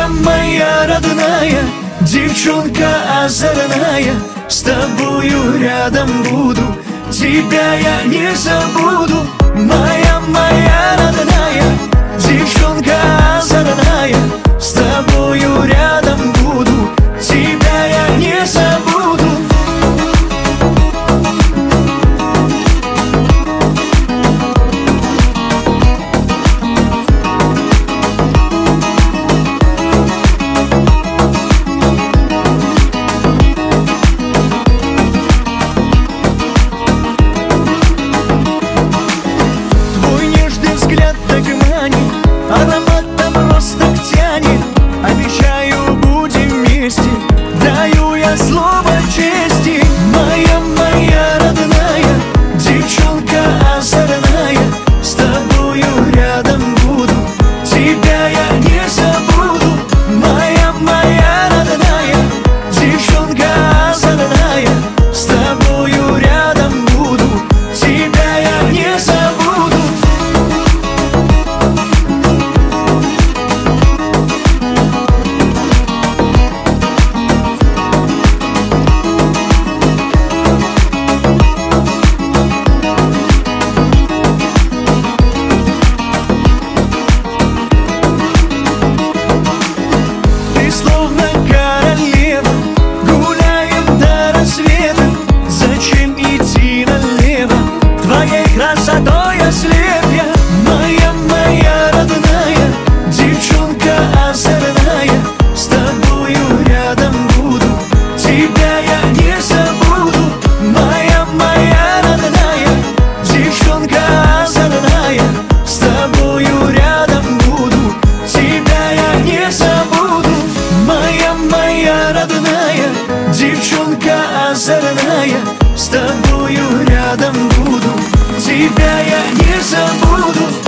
моя родная, девчонка озорная, с тобою рядом буду, тебя я не забуду. Моя родная, девчонка озорная, с тобою рядом буду, тебя я не забуду. Ароматом роз так тянет, обещаю, будем вместе, даю я слово чести. Моя родная, девчонка озорная, с тобою рядом буду, тебя я не забуду. Моя родная, девчонка озорная, с тобою рядом буду, тебя я не забуду. Красотой ослеп я. Моя родная, девчонка озорная, с тобою рядом буду, тебя я не забуду. Моя родная, девчонка озорная, с тобою рядом буду, тебя я не забуду. Моя родная, девчонка озорная, с тобою рядом буду, тебя я не забуду.